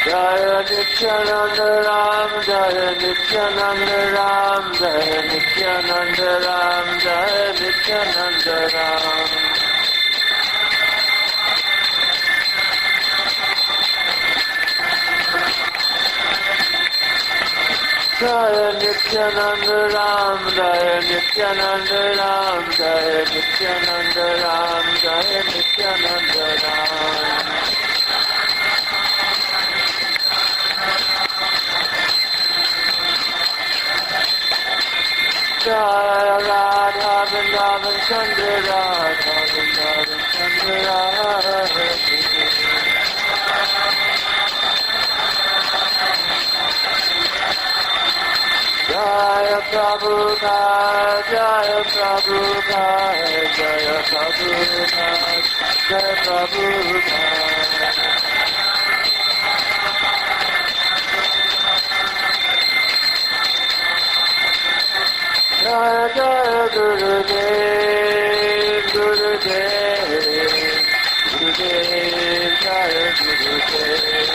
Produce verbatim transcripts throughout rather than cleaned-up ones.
Jaya Nityananda Ram, Jaya Nityananda Ram, Jaya Nityananda Ram, Jaya Nityananda Ram. Jaya Nityananda Ram, Jaya Nityananda Ram, Jaya Nityananda Ram, Jaya Nityananda Ram. Jaya Radha Vrindavan Chandra Radha Vrindavan Chandra Radha. Jaya Prabhupada, Jaya Prabhupada, Jaya Prabhupada, Jaya Prabhupada. Jaya Jaya Gurudev, Gurudev, Gurudev, Jaya Gurudev.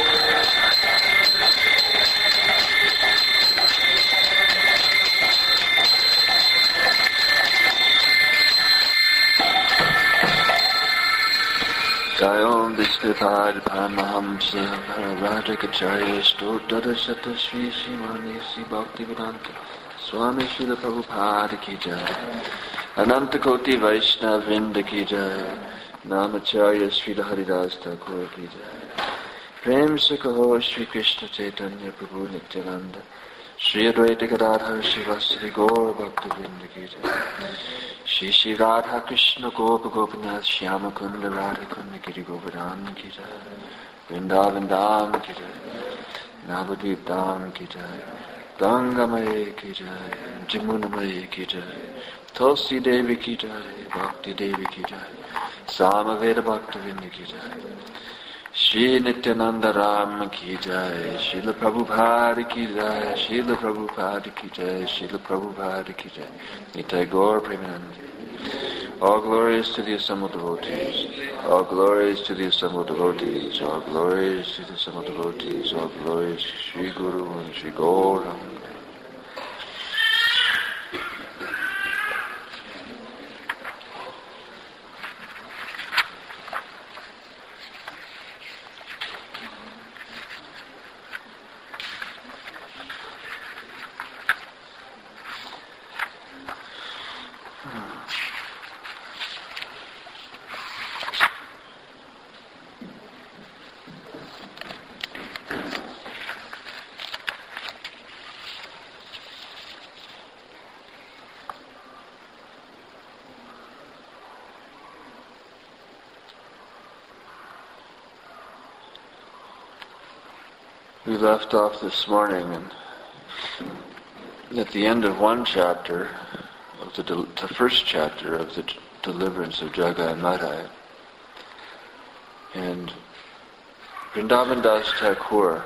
Jayom Vishnupad Paramahamsa Bharadakacharya Stotara Sata Sri Srimani Sri Bhaktivedanta Swami Srila Prabhupada Ki Jai Ananta Koti Vaishnava Vrinda Ki Jai Namacharya Srila Haridas Thakur Ki Jai Prem Sakaho Sri Krishna Chaitanya Prabhu Nityananda Sri Advaita Gadadhar Shivasari Gaur Bhakta Vrinda Ki Jai Shri Shri Radha Krishna Gopa Gopinath Shyama Kunda Radha Kunda Giri Govardhan Ki Jai Vrindavan Dham Ki Jai Navadvip Dham Ki Jai Ganga Maya Ki Jai Jamuna Maya Ki Jai Tulsi Devi Ki Jai Bhakti Devi Ki Jai Samaveda Bhakta Vrinda Ki Jai Shri Nityananda Ram Ki Jai Srila Prabhupada Ki Jai Srila Prabhupada Ki Jai Srila Prabhupada Ki Jai Nitai Gaur Premanandi. All glories to the assembled devotees. All glories to the assembled devotees. All glories to the assembled devotees. All glories to Sri Guru and Sri Gauranga. We left off this morning and at the end of one chapter, of the, del- the first chapter of the d- deliverance of Jagai Madai. And Vrindavan Das Thakur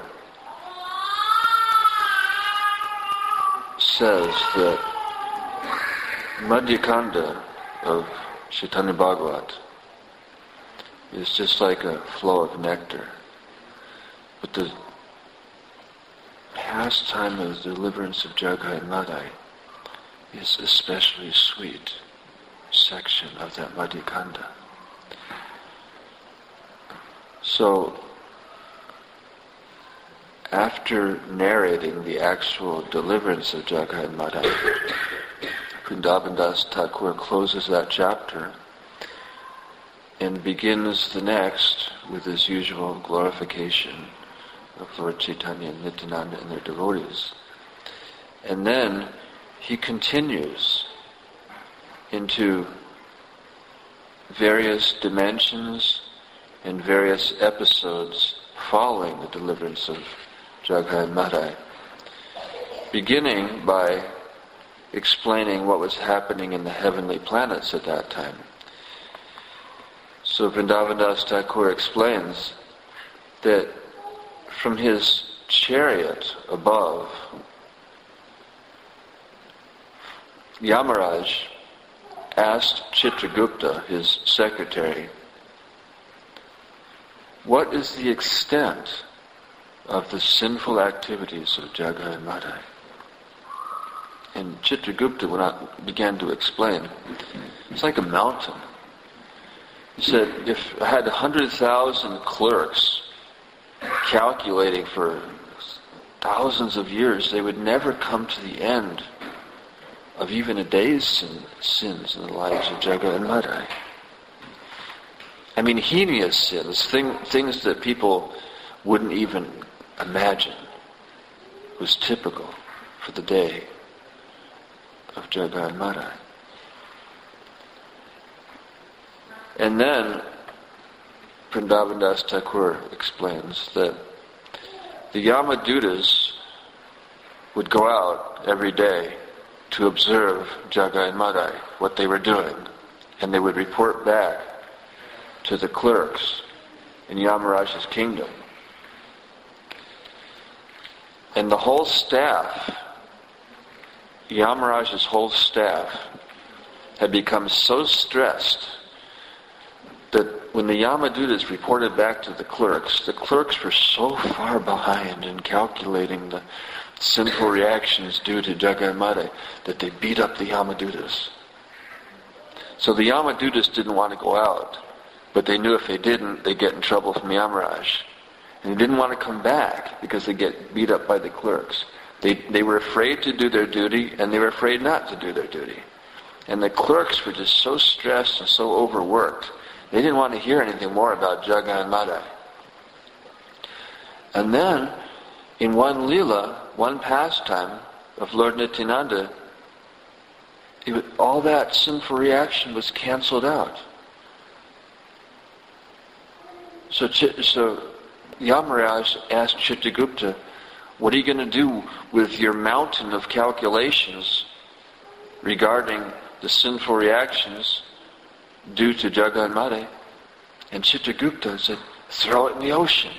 says that Madhyakanda of Chaitanya Bhagavat is just like a flow of nectar. But the pastime of the deliverance of Jagai Madai is especially sweet section of that Madhyakanda. So, after narrating the actual deliverance of Jagai Madai, Vrindavan Das Thakur closes that chapter and begins the next with his usual glorification of Lord Chaitanya and Nityananda and their devotees. And then he continues into various dimensions and various episodes following the deliverance of Jagai Madai, beginning by explaining what was happening in the heavenly planets at that time. So Vrindavan Das Thakur explains that from his chariot above, Yamaraj asked Chitragupta, his secretary, what is the extent of the sinful activities of Jaga and Madai. And Chitragupta when I began to explain, it's like a mountain. He said, if I had a hundred thousand clerks calculating for thousands of years, they would never come to the end of even a day's sin, sins in the lives of Jaga and Madai. I mean, heinous sins, thing, things that people wouldn't even imagine, was typical for the day of Jaga and Madai. And then Vrindavan Das Thakur explains that the Yamadutas would go out every day to observe Jaga and Madai, what they were doing, and they would report back to the clerks in Yamaraja's kingdom. And the whole staff, Yamaraja's whole staff, had become so stressed that when the Yamadutas reported back to the clerks, the clerks were so far behind in calculating the sinful reactions due to Jaga and Madai that they beat up the Yamadutas. So the Yamadutas didn't want to go out, but they knew if they didn't, they'd get in trouble from Yamaraj. And they didn't want to come back because they'd get beat up by the clerks. They, they were afraid to do their duty, and they were afraid not to do their duty. And the clerks were just so stressed and so overworked, they didn't want to hear anything more about Jaga and Madai. And then, in one Leela, one pastime of Lord Nityananda, it was, all that sinful reaction was cancelled out. So, so Yamaraj asked Chitragupta, what are you going to do with your mountain of calculations regarding the sinful reactions due to Jaga and Madai? And Chitragupta said, throw it in the ocean.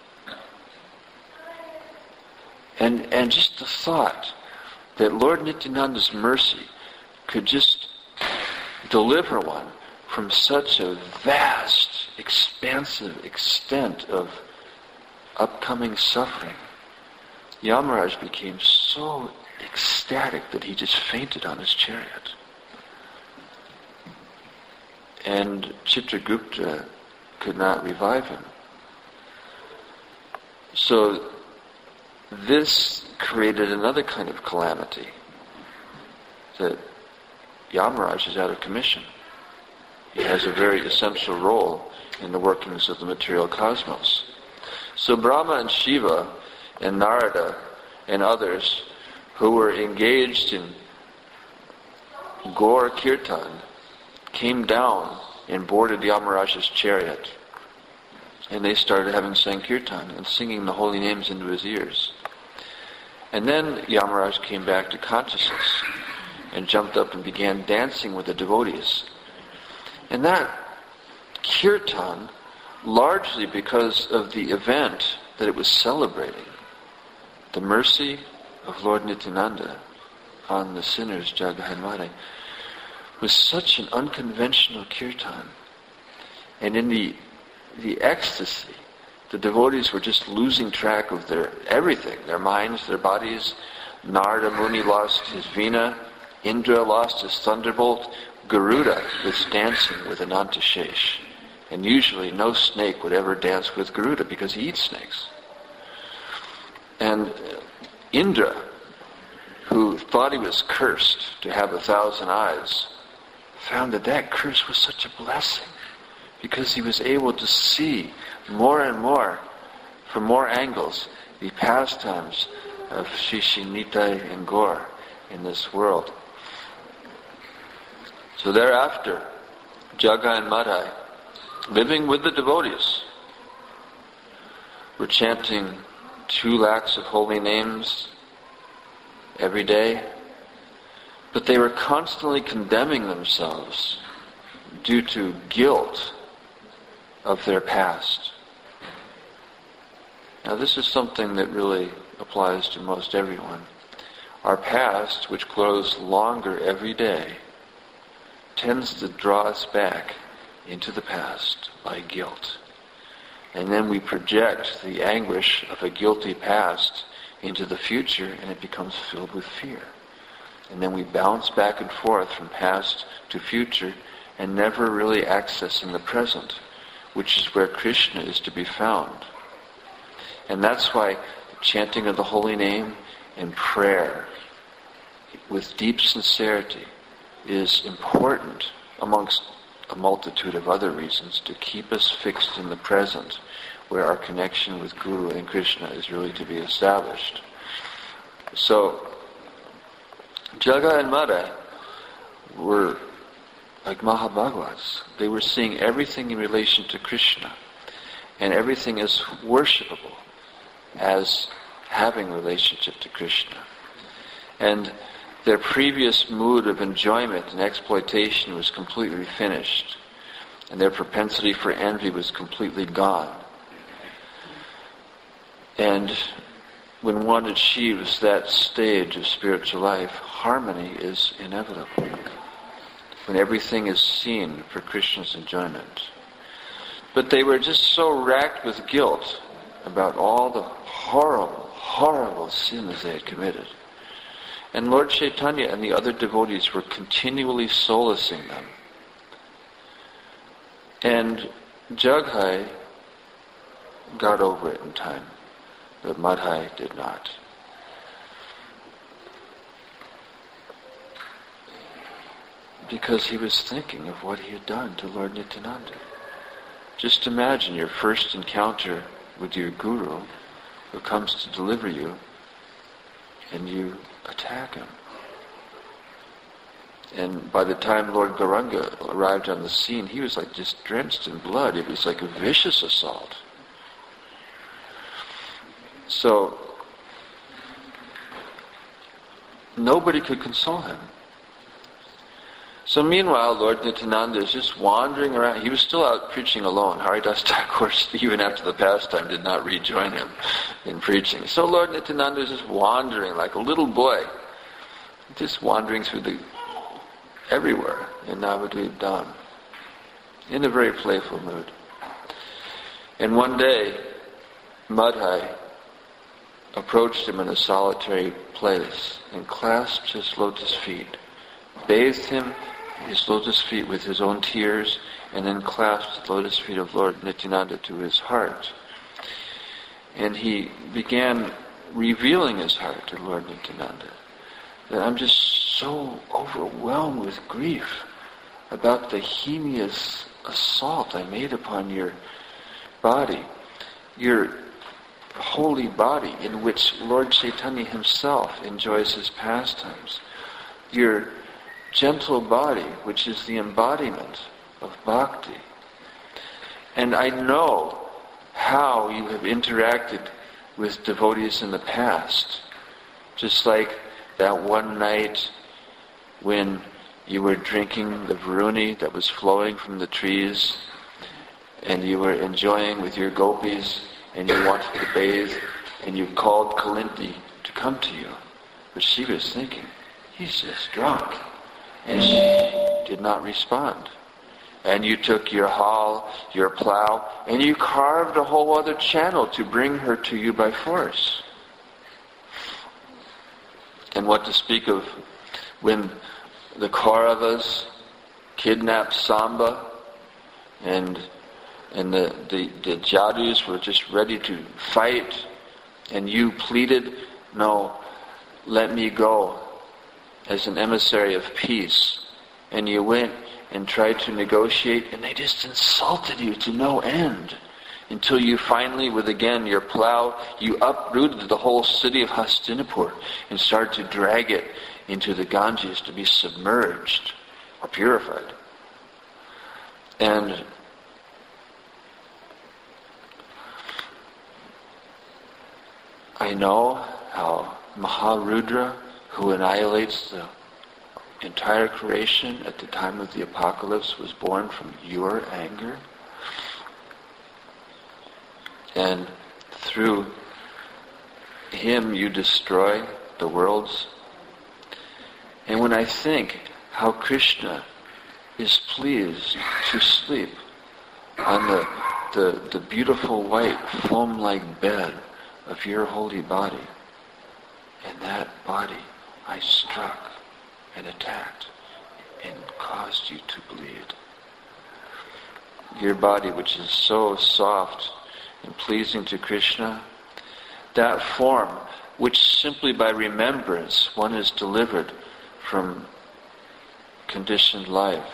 And and just the thought that Lord Nityananda's mercy could just deliver one from such a vast, expansive extent of upcoming suffering. Yamaraj became so ecstatic that he just fainted on his chariot. And Chitragupta could not revive him. So this created another kind of calamity, that Yamaraj is out of commission. He has a very essential role in the workings of the material cosmos. So Brahma and Shiva and Narada and others who were engaged in Gaur Kirtan came down and boarded Yamaraj's chariot. And they started having Sankirtan and singing the holy names into his ears. And then Yamaraj came back to consciousness and jumped up and began dancing with the devotees. And that Kirtan, largely because of the event that it was celebrating, the mercy of Lord Nityananda on the sinners, Jaga and Madai, was such an unconventional kirtan. And in the the ecstasy, the devotees were just losing track of their everything, their minds, their bodies. Narada Muni lost his Veena, Indra lost his thunderbolt, Garuda was dancing with Anantashesh. And usually no snake would ever dance with Garuda because he eats snakes. And Indra, who thought he was cursed to have a thousand eyes, found that that curse was such a blessing because he was able to see more and more, from more angles, the pastimes of Shishi, Nitai, and Gaur in this world. So thereafter, Jaga and Madai, living with the devotees, were chanting two lakhs of holy names every day, but they were constantly condemning themselves due to guilt of their past. Now this is something that really applies to most everyone. Our past, which grows longer every day, tends to draw us back into the past by guilt. And then we project the anguish of a guilty past into the future, and it becomes filled with fear. And then we bounce back and forth from past to future and never really accessing the present, which is where Krishna is to be found. And that's why the chanting of the holy name and prayer with deep sincerity is important, amongst a multitude of other reasons, to keep us fixed in the present, where our connection with Guru and Krishna is really to be established. So, Jaga and Madha were like Mahabhagavats. They were seeing everything in relation to Krishna, and everything is worshipable as having relationship to Krishna. And their previous mood of enjoyment and exploitation was completely finished, and their propensity for envy was completely gone. And when one achieves that stage of spiritual life, harmony is inevitable. When everything is seen for Krishna's enjoyment. But they were just so racked with guilt about all the horrible, horrible sins they had committed. And Lord Chaitanya and the other devotees were continually solacing them. And Jaghai got over it in time, but Madhai did not. Because he was thinking of what he had done to Lord Nityananda. Just imagine your first encounter with your Guru, who comes to deliver you, and you attack him. And by the time Lord Gauranga arrived on the scene, he was like just drenched in blood. It was like a vicious assault. So, nobody could console him. So meanwhile, Lord Nityananda is just wandering around. He was still out preaching alone. Haridas Thakur, even after the pastime, did not rejoin him in preaching. So Lord Nityananda is just wandering like a little boy, just wandering through the everywhere in Navadvip Dham, in a very playful mood. And one day, Madhai approached him in a solitary place and clasped his lotus feet, bathed him, his lotus feet, with his own tears, and then clasped the lotus feet of Lord Nityananda to his heart. And he began revealing his heart to Lord Nityananda, that I'm just so overwhelmed with grief about the heinous assault I made upon your body, your holy body in which Lord Chaitanya himself enjoys his pastimes, your gentle body, which is the embodiment of bhakti. And I know how you have interacted with devotees in the past, just like that one night when you were drinking the varuni that was flowing from the trees, and you were enjoying with your gopis, and you wanted to bathe, and you called Kalinti to come to you. But she was thinking, he's just drunk. And she did not respond. And you took your hal, your plow, and you carved a whole other channel to bring her to you by force. And what to speak of when the Kauravas kidnapped Samba, and and the, the, the Jadus were just ready to fight, and you pleaded, no, let me go, as an emissary of peace. And you went and tried to negotiate, and they just insulted you to no end, until you finally, with again your plow, you uprooted the whole city of Hastinapur and started to drag it into the Ganges to be submerged or purified. And I know how Maharudra, who annihilates the entire creation at the time of the apocalypse, was born from your anger. And through him you destroy the worlds. And when I think how Krishna is pleased to sleep on the the, the beautiful white foam-like bed of your holy body. And that body I struck and attacked and caused you to bleed. Your body, which is so soft and pleasing to Krishna, that form, which simply by remembrance one is delivered from conditioned life,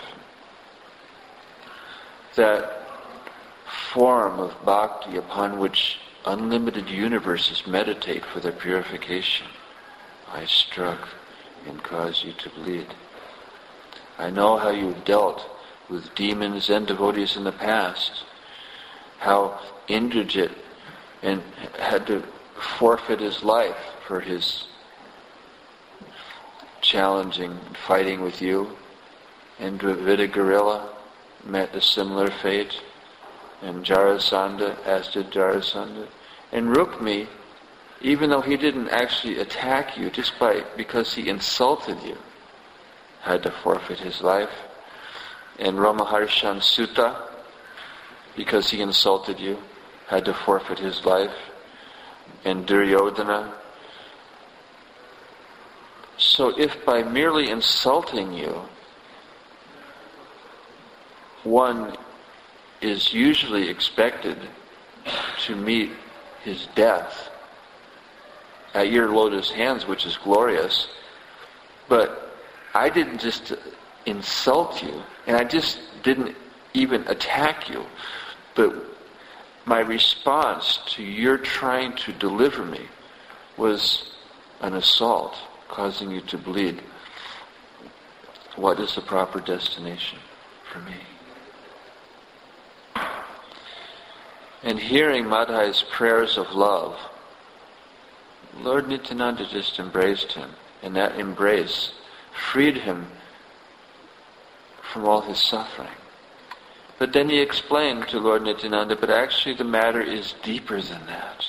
that form of bhakti upon which unlimited universes meditate for their purification, I struck and caused you to bleed. I know how you dealt with demons and devotees in the past, how Indrajit and had to forfeit his life for his challenging, fighting with you, and Dravida Gorilla met a similar fate, and Jarasandha, as did Jarasandha, and Rukmi, even though he didn't actually attack you, just by because he insulted you, had to forfeit his life. And Ramaharshan Sutta, because he insulted you, had to forfeit his life. And Duryodhana. So if by merely insulting you, one is usually expected to meet his death at your lotus hands, which is glorious, but I didn't just insult you, and I just didn't even attack you, but my response to your trying to deliver me was an assault, causing you to bleed. What is the proper destination for me? And hearing Madhai's prayers of love, Lord Nityananda just embraced him, and that embrace freed him from all his suffering. But then he explained to Lord Nityananda, but actually the matter is deeper than that.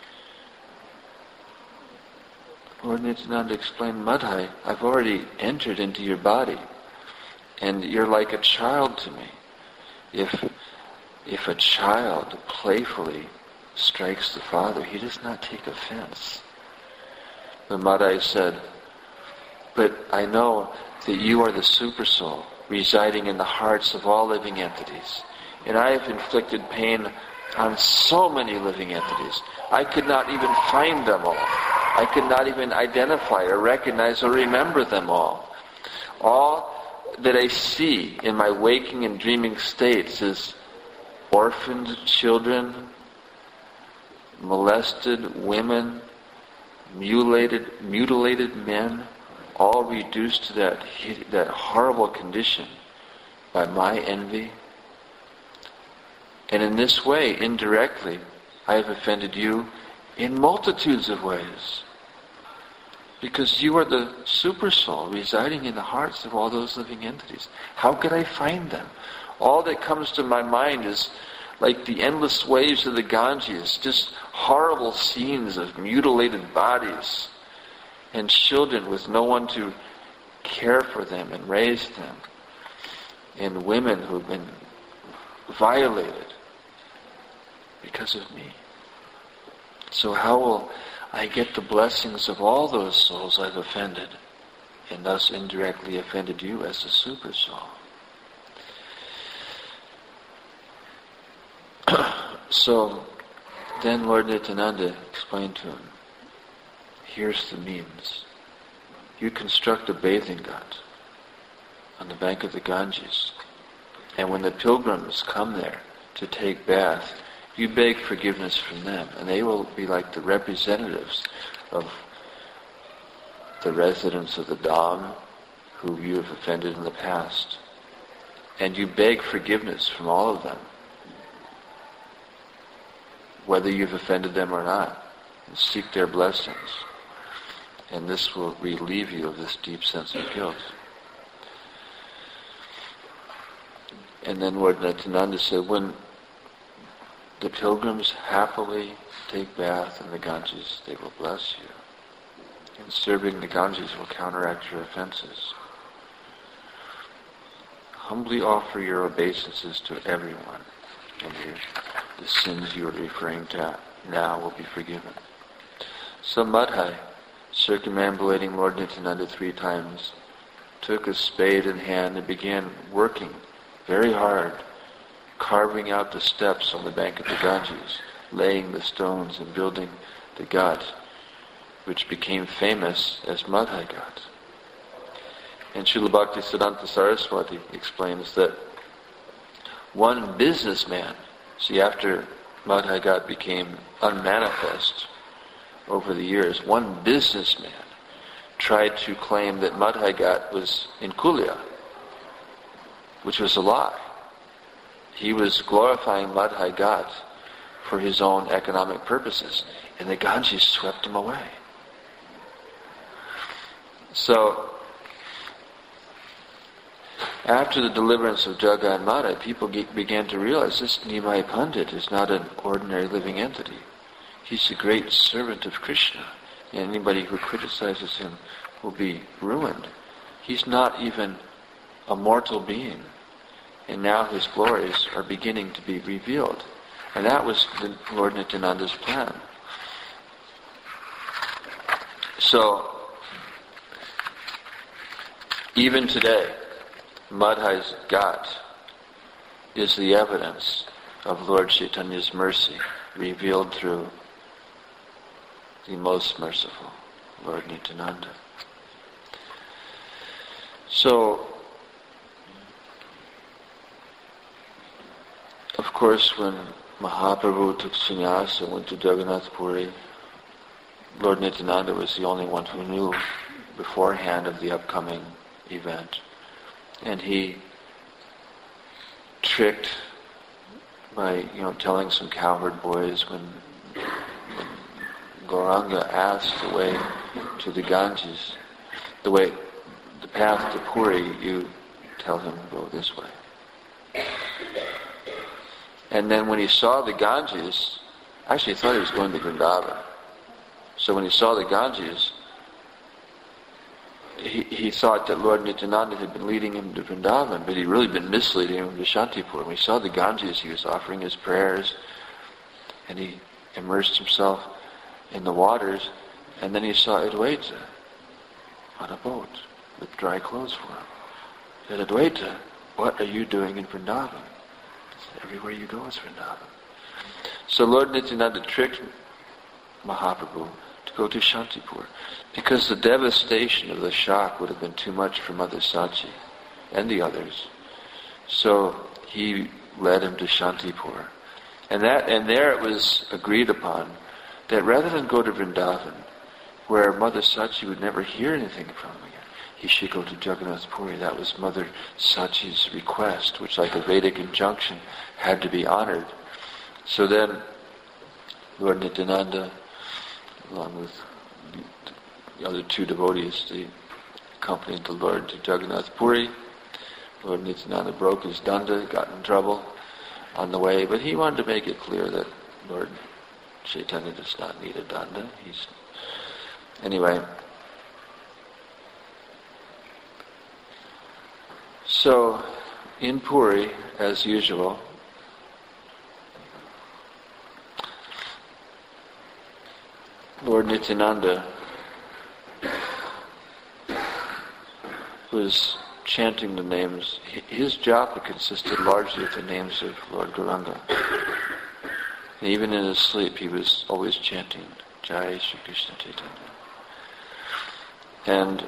Lord Nityananda explained, Madhai, I've already entered into your body, and you're like a child to me. If if a child playfully strikes the father, he does not take offense. The Madhai said, but I know that you are the Supersoul, residing in the hearts of all living entities. And I have inflicted pain on so many living entities. I could not even find them all. I could not even identify or recognize or remember them all. All that I see in my waking and dreaming states is orphaned children, molested women, mutilated, mutilated men, all reduced to that, that horrible condition by my envy. And in this way, indirectly, I have offended you in multitudes of ways. Because you are the Supersoul residing in the hearts of all those living entities. How could I find them? All that comes to my mind is like the endless waves of the Ganges, just horrible scenes of mutilated bodies and children with no one to care for them and raise them, and women who've been violated because of me. So how will I get the blessings of all those souls I've offended, and thus indirectly offended you as the Supersoul? So then Lord Nityananda explained to him, here's the means. You construct a bathing ghat on the bank of the Ganges, and when the pilgrims come there to take bath, you beg forgiveness from them, and they will be like the representatives of the residents of the Dham who you have offended in the past. And you beg forgiveness from all of them, whether you've offended them or not, and seek their blessings. And this will relieve you of this deep sense of guilt. And then Lord Nityananda said, when the pilgrims happily take bath in the Ganges, they will bless you. And serving the Ganges will counteract your offenses. Humbly offer your obeisances to everyone, and you the sins you are referring to now will be forgiven. So Madhai, circumambulating Lord Nityananda three times, took a spade in hand and began working very hard, carving out the steps on the bank of the Ganges, laying the stones and building the ghat, which became famous as Madhai Ghat. And Srila Bhaktisiddhanta Saraswati explains that one businessman, see, after Madhai Ghat became unmanifest over the years, one businessman tried to claim that Madhai Ghat was in Kulia, which was a lie. He was glorifying Madhai Ghat for his own economic purposes, and the Ganges swept him away. So, after the deliverance of Jaga and Madhai, people ge- began to realize this Nimai Pandit is not an ordinary living entity. He's a great servant of Krishna, and anybody who criticizes him will be ruined. He's not even a mortal being, and now his glories are beginning to be revealed. And that was the Lord Nityananda's plan. So, even today, Madhai's Ghat is the evidence of Lord Chaitanya's mercy revealed through the most merciful Lord Nityananda. So, of course, when Mahaprabhu took sannyasa and went to Jagannath Puri, Lord Nityananda was the only one who knew beforehand of the upcoming event. And he tricked by, you know, telling some cowherd boys when, when Gauranga asked the way to the Ganges, the way, the path to Puri, you tell him to go this way. And then when he saw the Ganges, actually he thought he was going to Vrindavan. So when he saw the Ganges, he, he thought that Lord Nityananda had been leading him to Vrindavan, but he'd really been misleading him to Shantipur. When he saw the Ganges, he was offering his prayers, and he immersed himself in the waters, and then he saw Advaita on a boat with dry clothes for him. He said, Advaita, what are you doing in Vrindavan? He said, everywhere you go is Vrindavan. So Lord Nityananda tricked Mahaprabhu to go to Shantipur, because the devastation of the shock would have been too much for Mother Sachi and the others. So he led him to Shantipur. And that and there it was agreed upon that rather than go to Vrindavan, where Mother Sachi would never hear anything from him again, he should go to Jagannath Puri. That was Mother Sachi's request, which, like a Vedic injunction, had to be honored. So then Lord Nityananda, along with the other two devotees, they accompanied the Lord to Jagannath Puri. Lord Nityananda broke his danda, got in trouble on the way, but he wanted to make it clear that Lord Chaitanya does not need a danda. He's anyway. So, in Puri, as usual, Lord Nityananda was chanting the names. His japa consisted largely of the names of Lord Gauranga. And even in his sleep, he was always chanting Jai Shri Krishna Chaitanya. And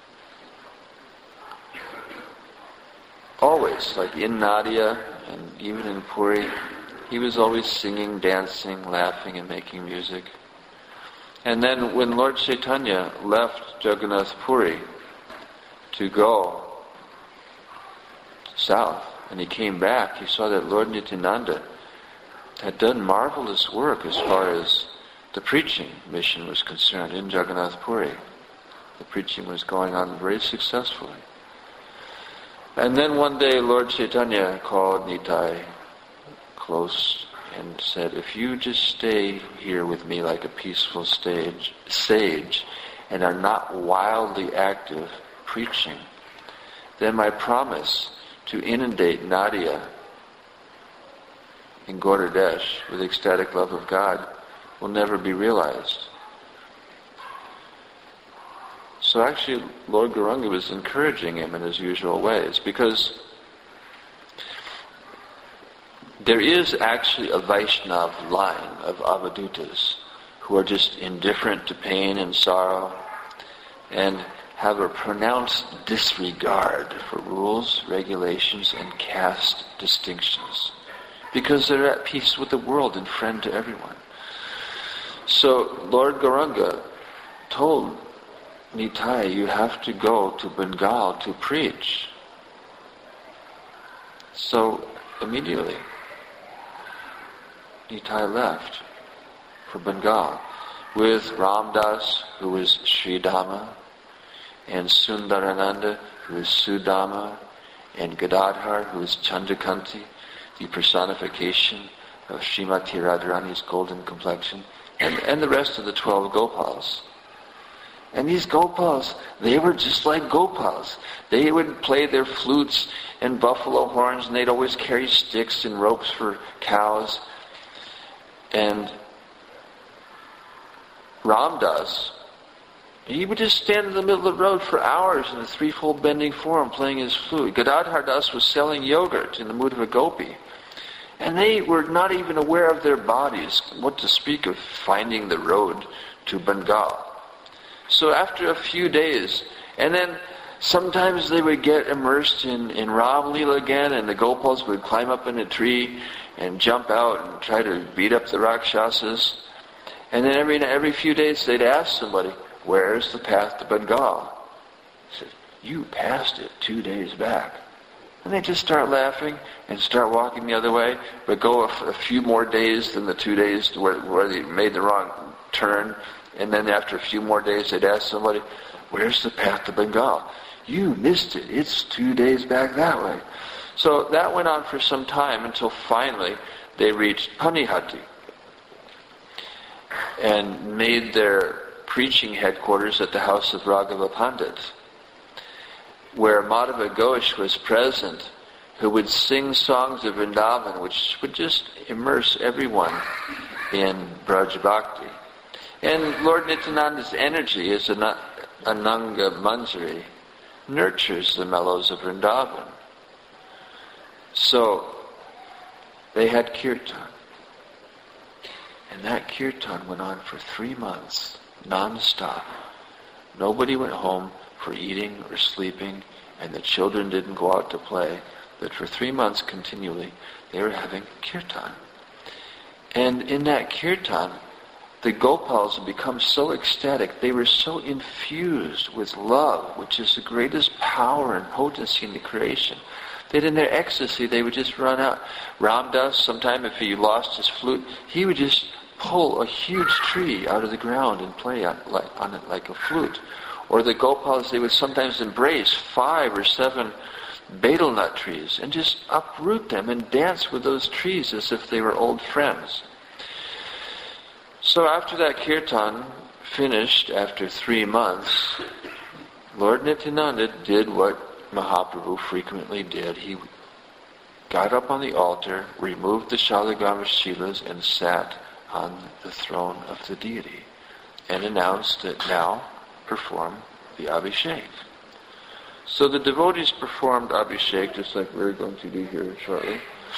always, like in Nadia and even in Puri, he was always singing, dancing, laughing, and making music. And then when Lord Chaitanya left Jagannath Puri to go south, and he came back, he saw that Lord Nityananda had done marvelous work as far as the preaching mission was concerned in Jagannath Puri. The preaching was going on very successfully. And then one day Lord Chaitanya called Nitai close and said, if you just stay here with me like a peaceful stage, sage and are not wildly active preaching, then my promise to inundate Nadia in Gauradesh with ecstatic love of God will never be realized. So actually, Lord Gauranga was encouraging him in his usual ways, because there is actually a Vaishnav line of Avadutas who are just indifferent to pain and sorrow and have a pronounced disregard for rules, regulations, and caste distinctions, because they're at peace with the world and friend to everyone. So Lord Gauranga told Nitai, you have to go to Bengal to preach. So immediately Nitai left for Bengal with Ramdas, who was Sridhama, and Sundarananda, who is Sudama, and Gadadhar, who is Chandrakanti, the personification of Srimati Radharani's golden complexion, and, and the rest of the twelve Gopals. And these Gopals, they were just like Gopals. They would play their flutes and buffalo horns, and they'd always carry sticks and ropes for cows. And Ramdas, he would just stand in the middle of the road for hours in a threefold bending form playing his flute. Gadadhar Das was selling yogurt in the mood of a gopi. And they were not even aware of their bodies, what to speak of finding the road to Bengal. So after a few days, and then sometimes they would get immersed in, in Ram Leela again, and the Gopals would climb up in a tree and jump out and try to beat up the Rakshasas. And then every every few days they'd ask somebody, where's the path to Bengal? He said, you passed it two days back. And they just start laughing and start walking the other way, but go a, f- a few more days than the two days where, where they made the wrong turn. And then after a few more days they'd ask somebody, where's the path to Bengal? You missed it. It's two days back that way. So that went on for some time until finally they reached Panihati and made their preaching headquarters at the house of Raghava Pandit, where Madhava Ghosh was present, who would sing songs of Vrindavan, which would just immerse everyone in Braj Bhakti. And Lord Nityananda's energy as an Ananga Manjari nurtures the mellows of Vrindavan. So they had kirtan. And that kirtan went on for three months, non-stop. Nobody went home for eating or sleeping, and the children didn't go out to play. But for three months continually, they were having kirtan. And in that kirtan, the Gopals had become so ecstatic, they were so infused with love, which is the greatest power and potency in the creation, that in their ecstasy they would just run out. Ramdas, sometime if he lost his flute, he would just pull a huge tree out of the ground and play on, like, on it like a flute. Or the Gopals, they would sometimes embrace five or seven betel nut trees and just uproot them and dance with those trees as if they were old friends. So after that kirtan finished, after three months, Lord Nityananda did what Mahaprabhu frequently did. He got up on the altar, removed the Shalagrama Shilas, and sat on the throne of the deity and announced that now perform the Abhishek. So the devotees performed Abhishek just like we're going to do here shortly.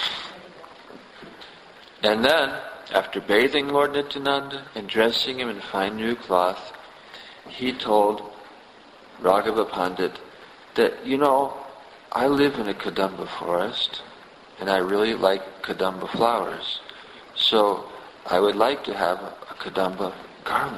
And then, after bathing Lord Nityananda and dressing him in fine new cloth, he told Raghava Pandit that, you know, I live in a Kadamba forest and I really like Kadamba flowers. So I would like to have a, a Kadamba garland.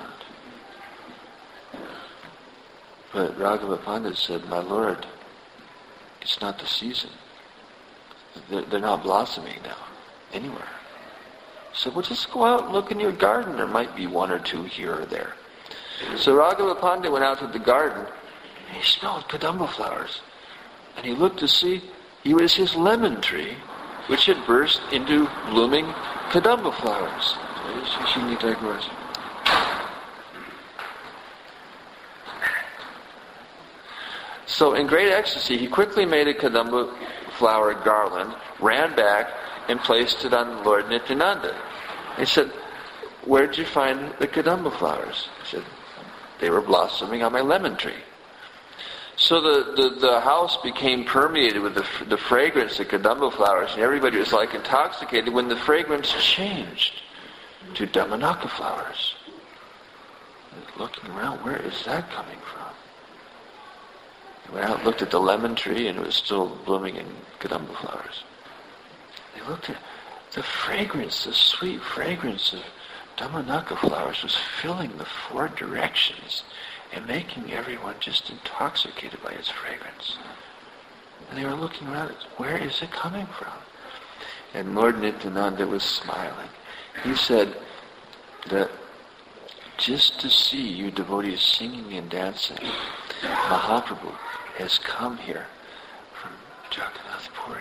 But Raghava Pandit said, my lord, it's not the season. They're, they're not blossoming now, anywhere. So well, just go out and look in your garden. There might be one or two here or there. So Raghava Pandit went out to the garden and he smelled Kadamba flowers. And he looked to see, it was his lemon tree which had burst into blooming Kadamba flowers. So in great ecstasy, he quickly made a Kadamba flower garland, ran back, and placed it on Lord Nityananda. He said, "Where'd you find the Kadamba flowers?" He said, "They were blossoming on my lemon tree." So the, the, the house became permeated with the, the fragrance of Kadamba flowers, and everybody was like intoxicated when the fragrance changed to Dhammanaka flowers. Looking around, where is that coming from? They went out and looked at the lemon tree, and it was still blooming in Kadamba flowers. They looked at the fragrance, the sweet fragrance of Dhammanaka flowers was filling the four directions and making everyone just intoxicated by its fragrance. And they were looking around, where is it coming from? And Lord Nityananda was smiling. He said that just to see you devotees singing and dancing, Mahaprabhu has come here from Jagannath Puri.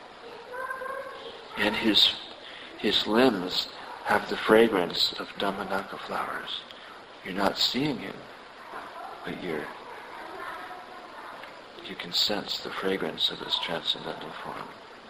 And his his limbs have the fragrance of Dhammanaka flowers. You're not seeing him, but you're you can sense the fragrance of his transcendental form.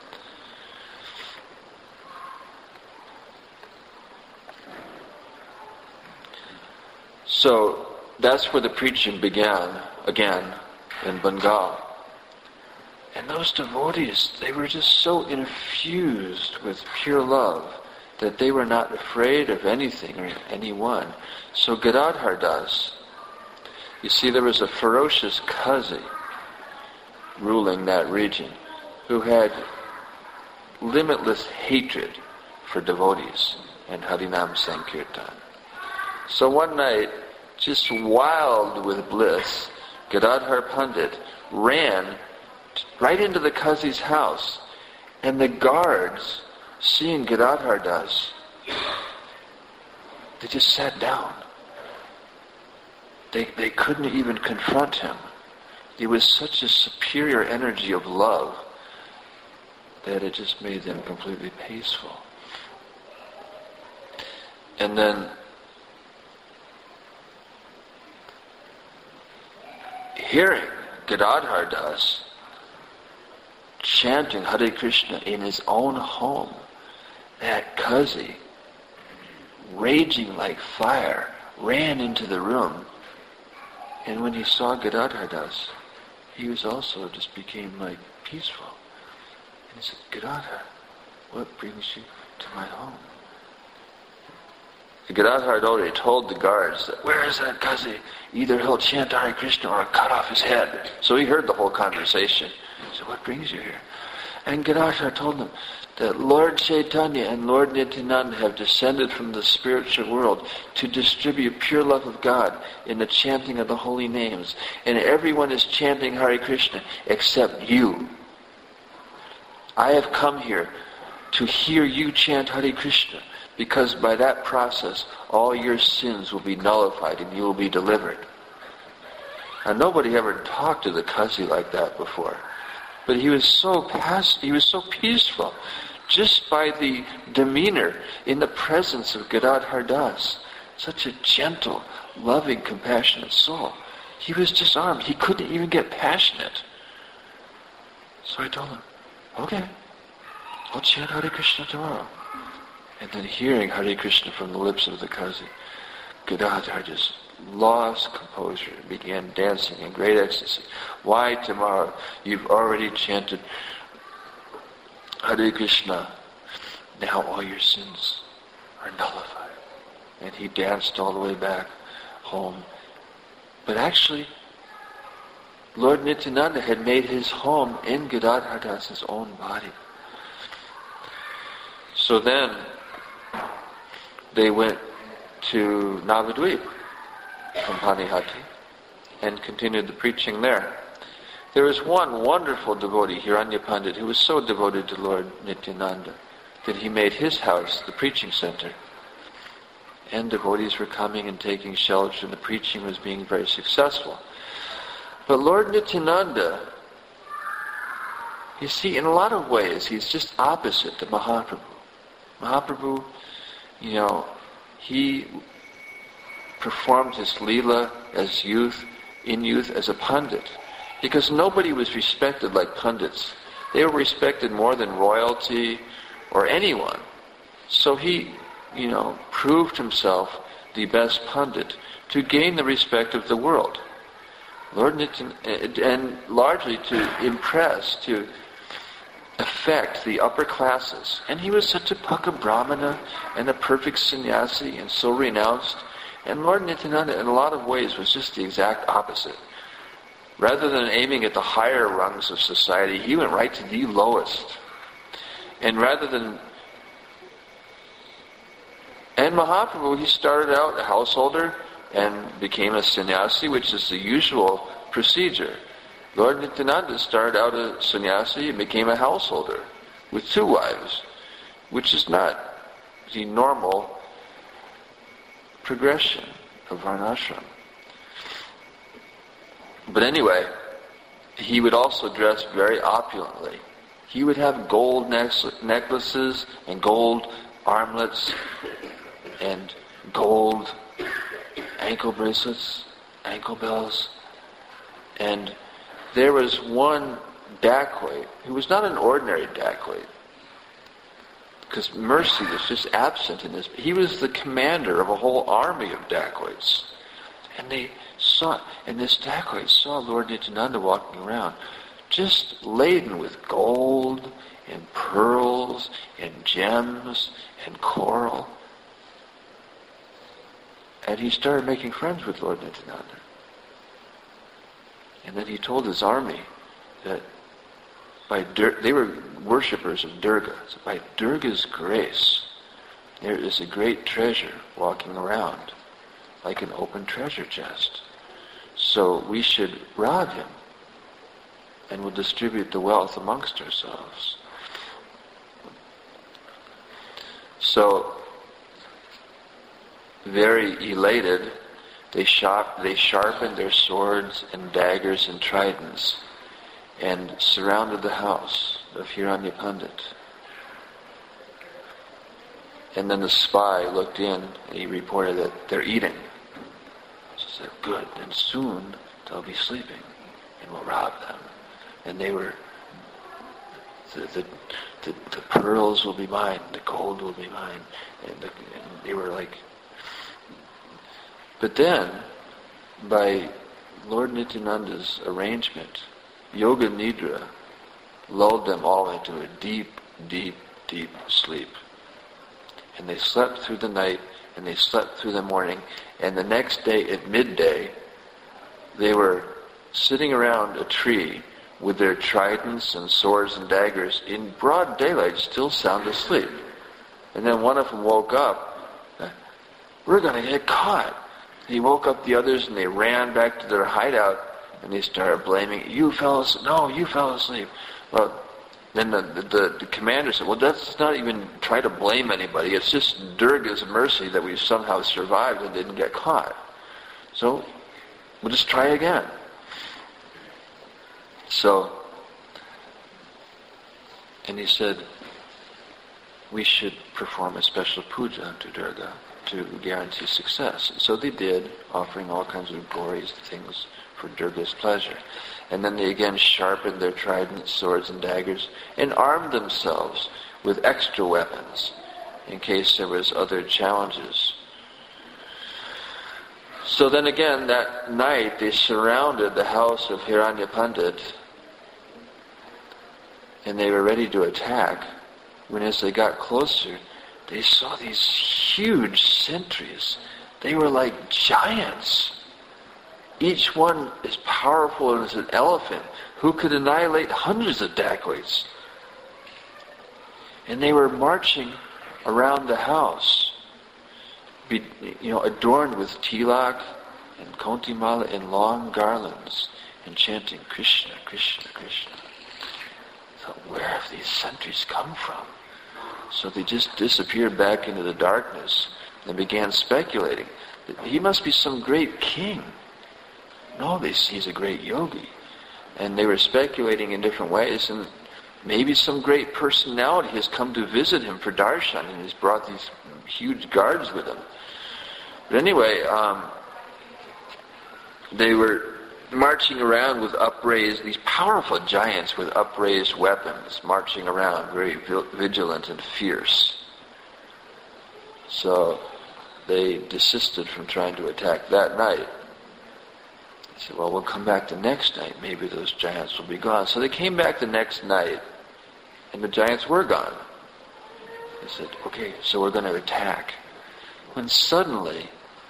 So that's where the preaching began, again, in Bengal. And those devotees, they were just so infused with pure love that they were not afraid of anything or anyone. So Gadadhar Das, you see, there was a ferocious Kazi ruling that region who had limitless hatred for devotees and Harinam Sankirtan. So one night, just wild with bliss, Gadadhar Pandit ran right into the Kazi's house, and the guards, seeing Gadadhar Das, they just sat down. They they couldn't even confront him. It was such a superior energy of love that it just made them completely peaceful. And then hearing Gadadhar Das chanting Hare Krishna in his own home, that Kazi, raging like fire, ran into the room. And when he saw Gadadhar Das, he was also just became like peaceful. And he said, "Gadadhar, what brings you to my home?" And Gadadhar had already told the guards that, "Where is that Kazi? Either he'll chant Hare Krishna or I'll cut off his head." So he heard the whole conversation. He said, "What brings you here?" And Gadadhar told them that Lord Chaitanya and Lord Nityananda have descended from the spiritual world to distribute pure love of God in the chanting of the holy names. And everyone is chanting Hare Krishna except you. I have come here to hear you chant Hare Krishna, because by that process all your sins will be nullified and you will be delivered. Now nobody ever talked to the Kazi like that before. But he was so pass- he was so peaceful just by the demeanor in the presence of Gadadhar Das. Such a gentle, loving, compassionate soul. He was disarmed. He couldn't even get passionate. So I told him, "Okay, I'll chant Hare Krishna tomorrow." And then hearing Hare Krishna from the lips of the Kazi, Gadadhar just lost composure and began dancing in great ecstasy. "Why tomorrow? You've already chanted Hare Krishna. Now all your sins are nullified." And he danced all the way back home. But actually, Lord Nityananda had made his home in Gadadhar Das's own body. So then they went to Navadvip from Panihati and continued the preaching there. There was one wonderful devotee, Hiranya Pandit, who was so devoted to Lord Nityananda that he made his house the preaching center. And devotees were coming and taking shelter, and the preaching was being very successful. But Lord Nityananda, you see, in a lot of ways, he's just opposite to Mahaprabhu. Mahaprabhu, you know, he performed his Leela as youth, in youth as a Pandit, because nobody was respected like Pandits. They were respected more than royalty or anyone. So he, you know, proved himself the best pundit to gain the respect of the world. Lord Nityananda, and largely to impress, to affect the upper classes. And he was such a Pukka Brahmana and a perfect sannyasi and so renounced. And Lord Nityananda in a lot of ways was just the exact opposite. Rather than aiming at the higher rungs of society, he went right to the lowest. And rather than... And Mahaprabhu, he started out a householder and became a sannyasi, which is the usual procedure. Lord Nityananda started out a sannyasi and became a householder with two wives, which is not the normal progression of varnashram. But anyway, he would also dress very opulently. He would have gold necklaces and gold armlets and gold ankle bracelets, ankle bells. And there was one dacoit who was not an ordinary dacoit, because mercy was just absent in this. He was the commander of a whole army of dacoits. And they saw, and this dacoit saw Lord Nityananda walking around, just laden with gold and pearls and gems and coral. And he started making friends with Lord Nityananda. And then he told his army that by Dur- they were worshippers of Durga. So by Durga's grace, there is a great treasure walking around, like an open treasure chest. So we should rob him, and we'll distribute the wealth amongst ourselves. So, very elated, they shop, they sharpened their swords and daggers and tridents and surrounded the house of Hiranya Pandit. And then the spy looked in and he reported that they're eating. So he said, good, then soon they'll be sleeping and we'll rob them. And they were, the the, the, the pearls will be mine, the gold will be mine. And, the, and they were like, but then, by Lord Nityananda's arrangement, Yoga Nidra lulled them all into a deep, deep, deep sleep. And they slept through the night, and they slept through the morning, and the next day at midday, they were sitting around a tree with their tridents and swords and daggers in broad daylight, still sound asleep. And then one of them woke up, we're going to get caught. He woke up the others and they ran back to their hideout and they started blaming, you fell asleep. No, you fell asleep. Well, then the, the, the commander said, well, let's not even try to blame anybody. It's just Durga's mercy that we've somehow survived and didn't get caught. So we'll just try again. So, and he said, we should perform a special puja to Durga to guarantee success. So they did, offering all kinds of glories, things for Durga's pleasure. And then they again sharpened their tridents, swords, and daggers, and armed themselves with extra weapons in case there was other challenges. So then again, that night, they surrounded the house of Hiranya Pandit, and they were ready to attack, when as they got closer, they saw these huge sentries. They were like giants. Each one as powerful as an elephant who could annihilate hundreds of dacoits. And they were marching around the house, be, you know, adorned with tilak and kontimala and long garlands, and chanting Krishna, Krishna, Krishna. So where have these sentries come from? So they just disappeared back into the darkness and began speculating that he must be some great king. No, they, he's a great yogi. And they were speculating in different ways, and maybe some great personality has come to visit him for darshan, and he's brought these huge guards with him. But anyway, um, they were marching around with upraised, these powerful giants with upraised weapons, marching around, very vigilant and fierce. So they desisted from trying to attack that night. They said, well, we'll come back the next night. Maybe those giants will be gone. So they came back the next night, and the giants were gone. They said, okay, so we're going to attack. When suddenly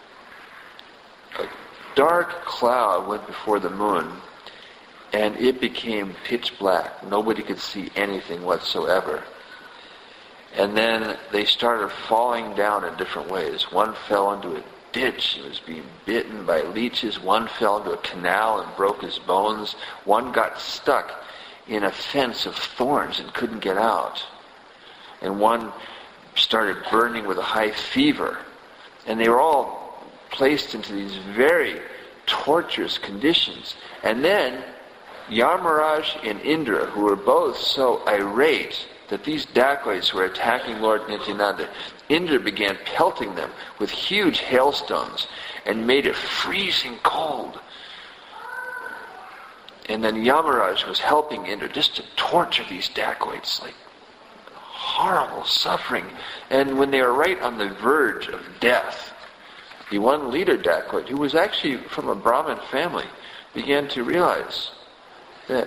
a dark cloud went before the moon, and it became pitch black. Nobody could see anything whatsoever. And then they started falling down in different ways. One fell into a ditch and was being bitten by leeches. One fell into a canal and broke his bones. One got stuck in a fence of thorns and couldn't get out. And one started burning with a high fever. And they were all placed into these very torturous conditions. And then Yamaraj and Indra, who were both so irate that these dacoits were attacking Lord Nityananda, Indra began pelting them with huge hailstones and made it freezing cold. And then Yamaraj was helping Indra just to torture these dacoits, like horrible suffering. And when they were right on the verge of death, the one leader dacoit, who was actually from a Brahmin family, began to realize that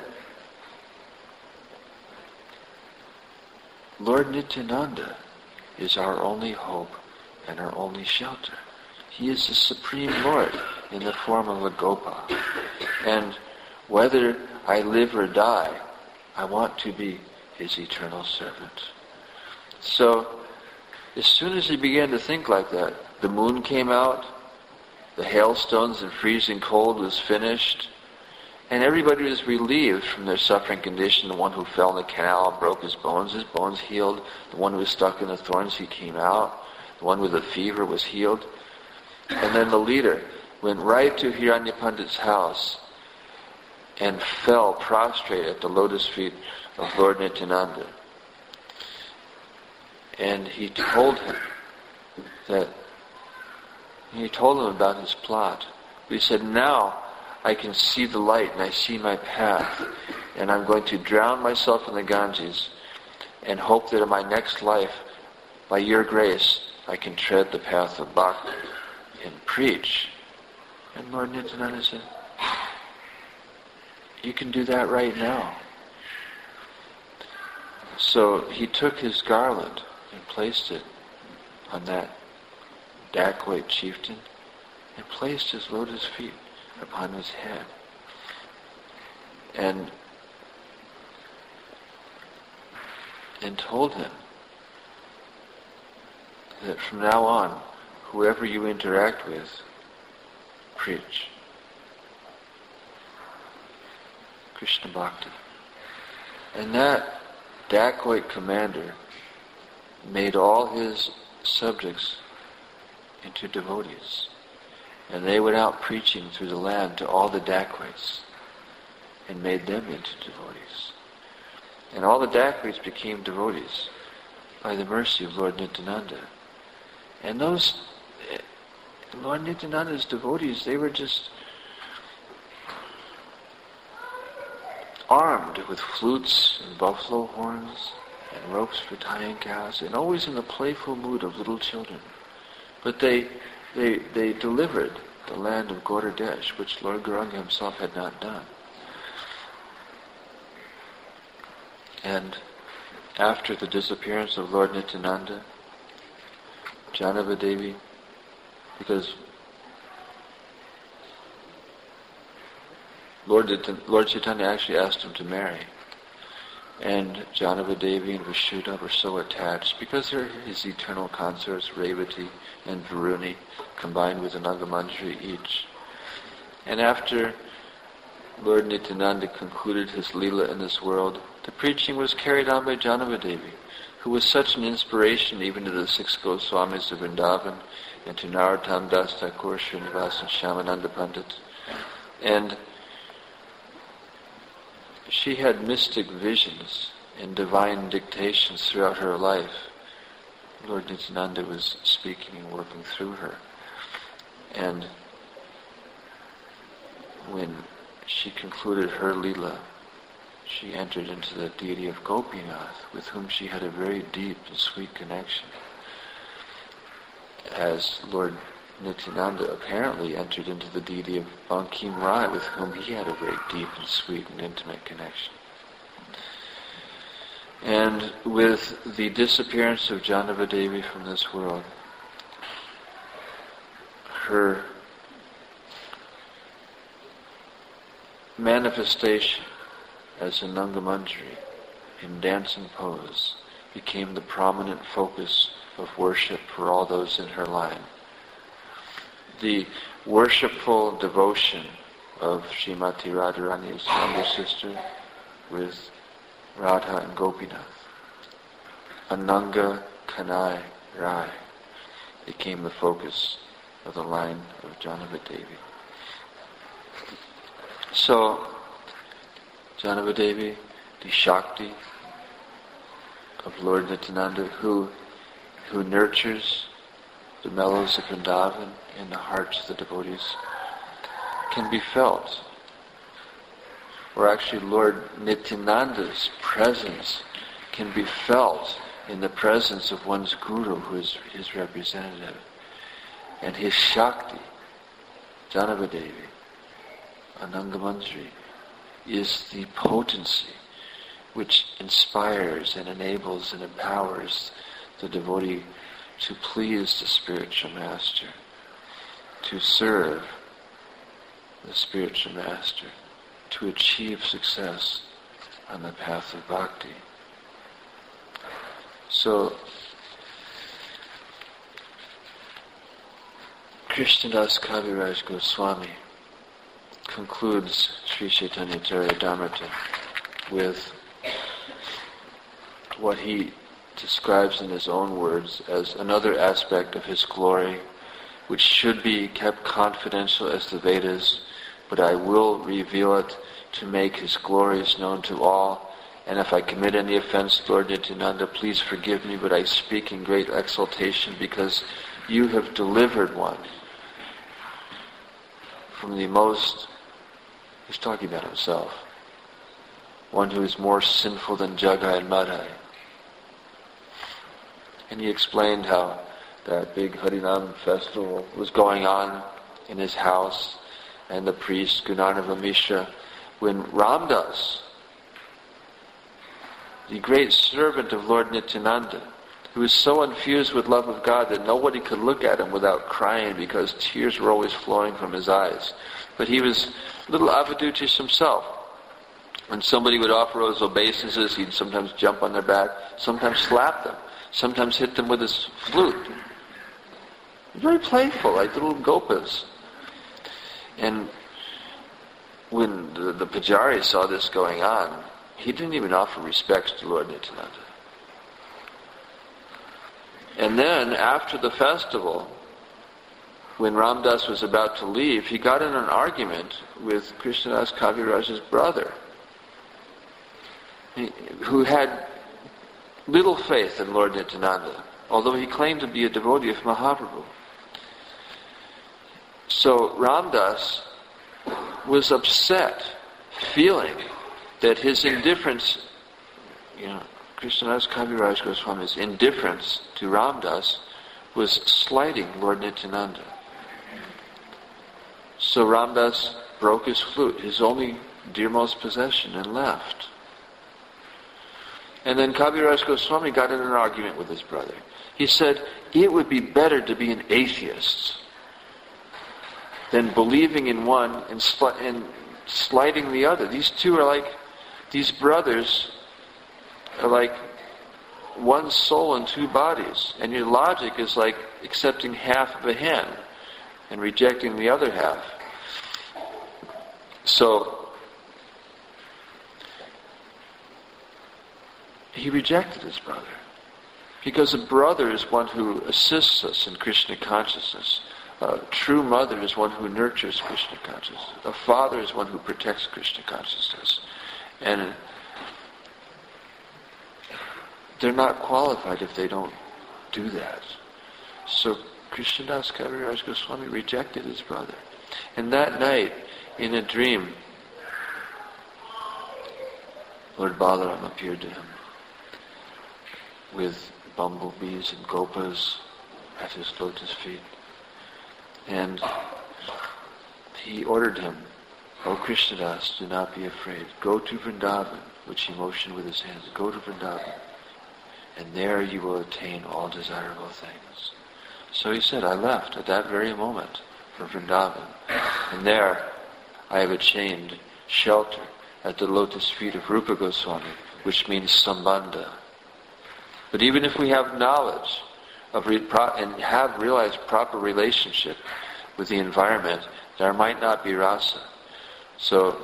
Lord Nityananda is our only hope and our only shelter. He is the Supreme Lord in the form of a Gopa. And whether I live or die, I want to be his eternal servant. So, as soon as he began to think like that, the moon came out, the hailstones and freezing cold was finished, and everybody was relieved from their suffering condition. The one who fell in the canal broke his bones, his bones healed. The one who was stuck in the thorns, he came out. The one with the fever was healed. And then the leader went right to Hiranyapandit's house and fell prostrate at the lotus feet of Lord Nityananda. And he told him that, he told him about his plot. He said, now I can see the light and I see my path, and I'm going to drown myself in the Ganges and hope that in my next life, by your grace, I can tread the path of bhakti and preach. And Lord Nityananda said, you can do that right now. So he took his garland and placed it on that dacoit chieftain and placed his lotus feet upon his head. And and told him that from now on, whoever you interact with, preach Krishna Bhakti. And that dacoit commander made all his subjects into devotees. And they went out preaching through the land to all the dacoits and made them into devotees. And all the dacoits became devotees by the mercy of Lord Nityananda. And those, Lord Nityananda's devotees, they were just armed with flutes and buffalo horns and ropes for tying cows, and always in the playful mood of little children. But they they they delivered the land of Gauradesh, which Lord Gauranga himself had not done. And after the disappearance of Lord Nityananda, Janava Devi, because Lord, Lord Chaitanya actually asked him to marry. And Janava Devi and Vasudha were so attached because they're his eternal consorts, Revati and Varuni, combined with an Angamanjari each. And after Lord Nityananda concluded his Leela in this world, the preaching was carried on by Janava Devi, who was such an inspiration even to the six Goswamis of Vrindavan and to Narottam Das Thakur, Srinivas and Shyamananda Pandit. And she had mystic visions and divine dictations throughout her life. Lord Nityananda was speaking and working through her. And when she concluded her Leela. She entered into the deity of Gopinath, with whom she had a very deep and sweet connection. As Lord Nityananda apparently entered into the deity of Bankim Rai, with whom he had a very deep and sweet and intimate connection. And with the disappearance of Janava Devi from this world, her manifestation as a Nangamandri in dancing pose became the prominent focus of worship for all those in her line. The worshipful devotion of Srimati Radharani's younger sister with Radha and Gopinath, Ananga Kanai Rai, became the focus of the line of Janava Devi. So, Janava Devi, the Shakti of Lord Nityananda, who who nurtures the mellows of Vrindavan in the hearts of the devotees, can be felt. Or actually Lord Nityananda's presence can be felt in the presence of one's Guru, who is his representative. And his Shakti, Janava Devi, Anangamandri, is the potency which inspires and enables and empowers the devotee to please the spiritual master, to serve the spiritual master, to achieve success on the path of bhakti. So, Krishnadas Kaviraj Goswami concludes Sri Chaitanya Charitamrita with what he describes in his own words as another aspect of his glory, which should be kept confidential as the Vedas, but I will reveal it to make his glories known to all. And if I commit any offense, Lord Nityananda, please forgive me, but I speak in great exultation because you have delivered one from the most, he's talking about himself, one who is more sinful than Jagai and Madhai. And he explained how that big Harinam festival was going on in his house, and the priest, Gunarnava Mishra, when Ramdas, the great servant of Lord Nityananda, who was so infused with love of God that nobody could look at him without crying because tears were always flowing from his eyes. But he was little Avadutis himself. When somebody would offer those obeisances, he'd sometimes jump on their back, sometimes slap them, sometimes hit them with his flute. Very playful, like little gopas. And when the, the Pujari saw this going on, he didn't even offer respects to Lord Nityananda. And then, after the festival, when Ramdas was about to leave, he got in an argument with Krishnadas Kaviraj's brother, he, who had little faith in Lord Nityananda, although he claimed to be a devotee of Mahaprabhu. So Ramdas was upset, feeling that his indifference, you know, Krishnadas Kaviraj Goswami's indifference to Ramdas was slighting Lord Nityananda. So Ramdas broke his flute, his only dearmost possession, and left. And then Kaviraj Goswami got in an argument with his brother. He said, it would be better to be an atheist than believing in one and, sli- and slighting the other. These two are like, these brothers are like one soul in two bodies. And your logic is like accepting half of a hen and rejecting the other half. So, he rejected his brother. Because a brother is one who assists us in Krishna consciousness. A true mother is one who nurtures Krishna consciousness. A father is one who protects Krishna consciousness. And they're not qualified if they don't do that. So Krishnadas Kaviraj Goswami rejected his brother. And that night, in a dream, Lord Balaram appeared to him with bumblebees and gopas at his lotus feet. And he ordered him, "O Krishnadas, do not be afraid. Go to Vrindavan," which he motioned with his hands. "Go to Vrindavan, and there you will attain all desirable things." So he said, I left at that very moment for Vrindavan, and there I have attained shelter at the lotus feet of Rupa Goswami, which means sambandha. But even if we have knowledge of re- pro- and have realized proper relationship with the environment, there might not be rasa. So,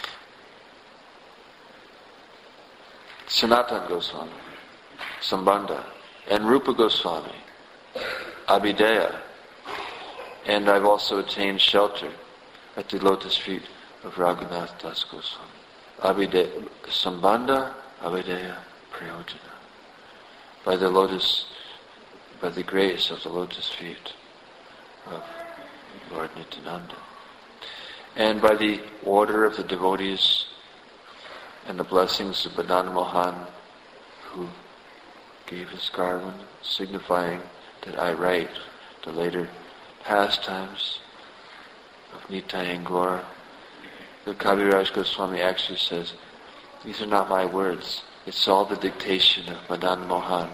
Sanatana Goswami, Sambandha, and Rupa Goswami, Abhideya, and I've also attained shelter at the lotus feet of Raghunath Das Goswami. Abhideya, Sambandha, Abhideya, Prayojana. By the lotus, by the grace of the lotus feet of Lord Nityananda. And by the order of the devotees and the blessings of Madan Mohan, who gave his garland, signifying that I write the later pastimes of Nitai and Gaur. The Kaviraj Goswami actually says, these are not my words, it's all the dictation of Madan Mohan.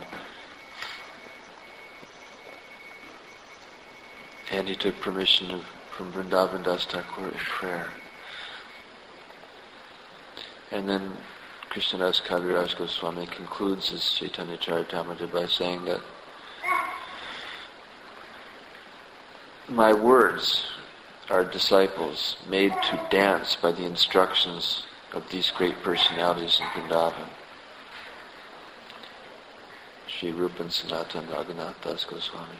And he took permission of, from Vrindavan Das Thakur in prayer. And then Krishnadas Kaviraj Goswami concludes his Chaitanya Charitamrita by saying that my words are disciples made to dance by the instructions of these great personalities in Vrindavan. Sri Rupa and Sanatana Raghunath Das Goswami.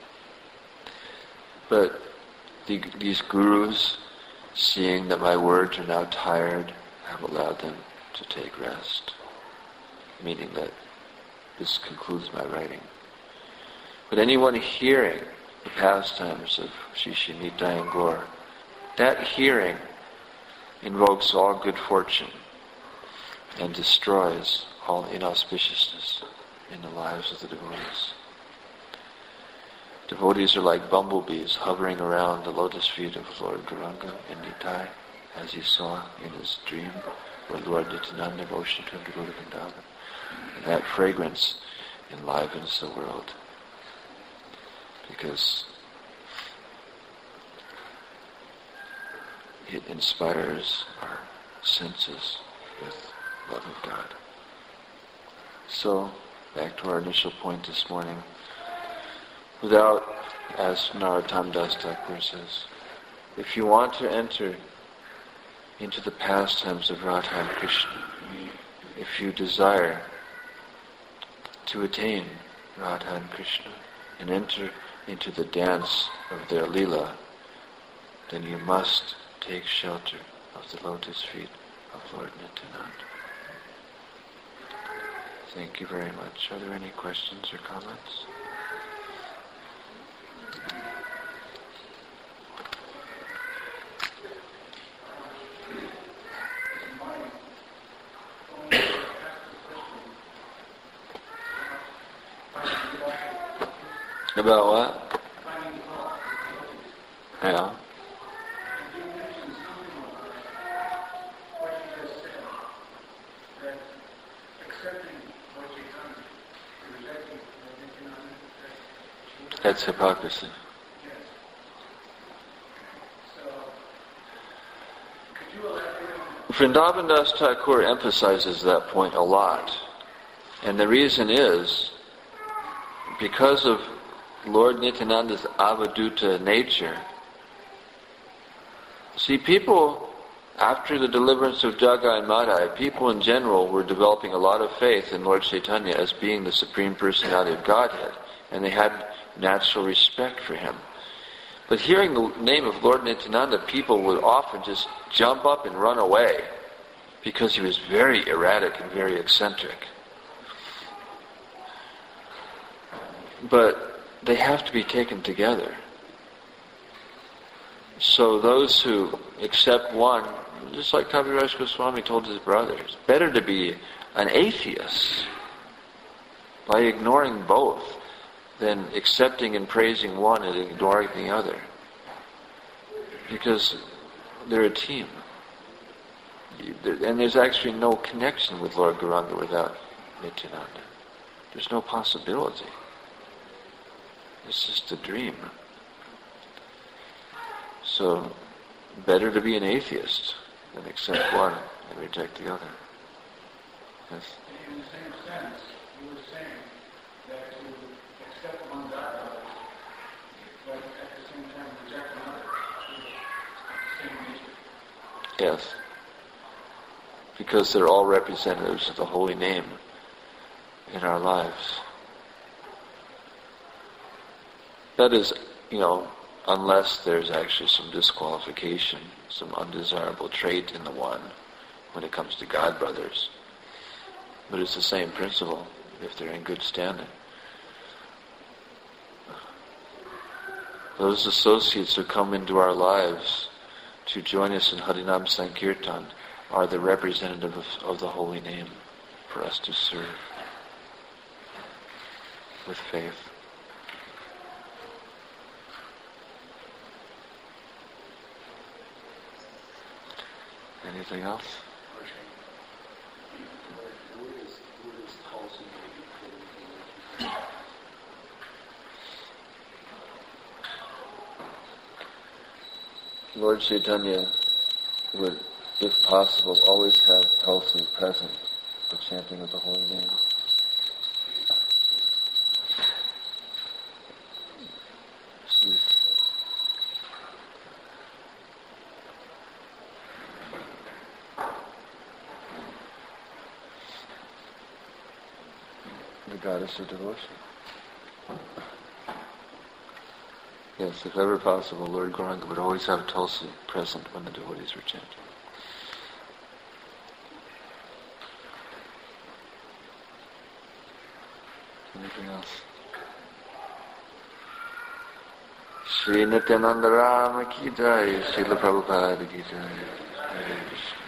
But the, these gurus, seeing that my words are now tired, have allowed them to take rest. Meaning that this concludes my writing. But anyone hearing the pastimes of Shri Shri Nitai and Gaur, that hearing invokes all good fortune and destroys all inauspiciousness in the lives of the devotees. Devotees are like bumblebees hovering around the lotus feet of Lord Gauranga and Nitai, as he saw in his dream, where Lord Nityananda motioned him to go to Vrindavan. And that fragrance enlivens the world, because it inspires our senses with love of God. So, back to our initial point this morning. Without, as Narottam Das Thakur says, if you want to enter into the pastimes of Radha and Krishna, if you desire to attain Radha and Krishna and enter into the dance of their lila, then you must take shelter of the lotus feet of Lord Nityananda. Thank you very much. Are there any questions or comments? About what? Yeah. That's hypocrisy. Vrindavan Das Thakur emphasizes that point a lot. And the reason is because of Lord Nityananda's avaduta nature. See, people, after the deliverance of Jagai and Madai, people in general were developing a lot of faith in Lord Chaitanya as being the Supreme Personality of Godhead, and they had natural respect for him. But hearing the name of Lord Nityananda, people would often just jump up and run away because he was very erratic and very eccentric. But they have to be taken together. So those who accept one, just like Kaviraj Goswami told his brothers, better to be an atheist by ignoring both than accepting and praising one and ignoring the other. Because they're a team. And there's actually no connection with Lord Gauranga without Nityananda. There's no possibility. It's just a dream. So, better to be an atheist than accept one and reject the other. Yes? In the same sense, you were saying that to accept one God, but at the same time reject another, is the same nature. Yes. Because they're all representatives of the holy name in our lives. That is, you know, unless there's actually some disqualification, some undesirable trait in the one when it comes to God brothers. But it's the same principle if they're in good standing. Those associates who come into our lives to join us in Harinam Sankirtan are the representative of, of the holy name for us to serve with faith. Anything else? Lord Chaitanya would, if possible, always have Tulsi present for chanting of the holy name. The goddess of devotion. Yes, if ever possible, Lord Gauranga would always have Tulsi present when the devotees were chanting. Anything else? Shri Nityananda Rama ki jai, Srila Prabhupada ki jai. Hare Krishna.